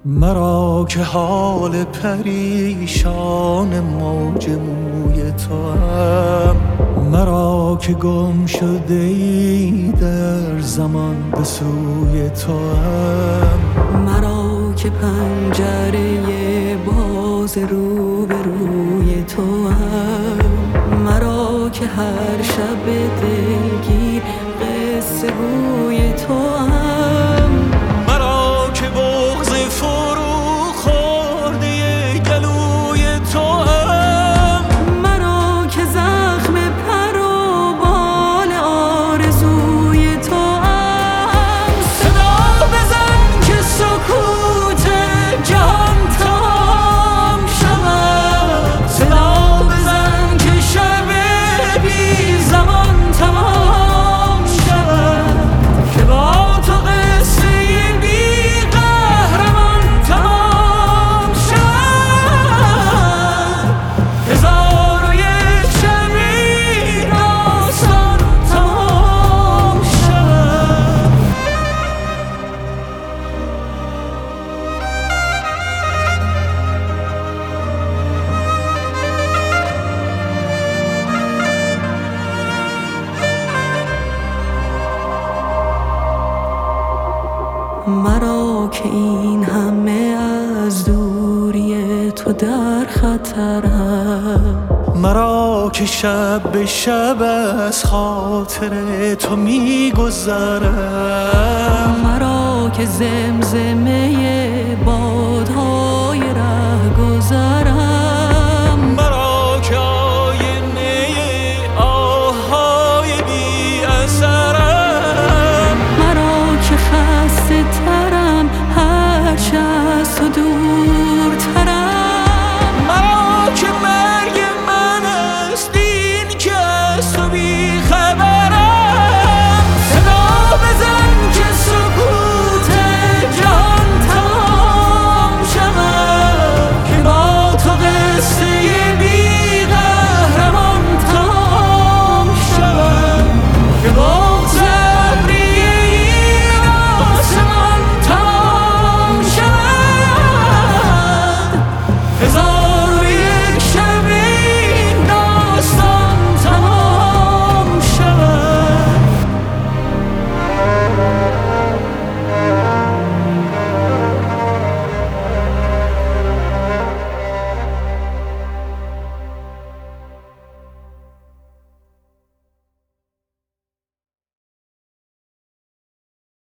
مرا که حال پریشان موج موی توام، مرا که گم شده ای در زمان به سوی توام، مرا که پنجره باز رو به روی توام، مرا که هر شب دلگیر قصه گوی توام، مرا که بغض فرو خورده گلوی توام، مرا که زخم پر و بال آرزوی توام. صدا بزن که سکوت جهان تمام شود، صدا بزن که شب بی زمان تمام شود، که با تو قصه بی قهرمان تمام شود. هزار و یک شب این داستان تمام شود. مرا که این همه از دوری تو در خطرم، مرا که شب به شب از خاطر تو میگذرم، مرا که زمزمه بادهای ره گذرم، مرا که آینه آهای بی اثرم، مرا که خسته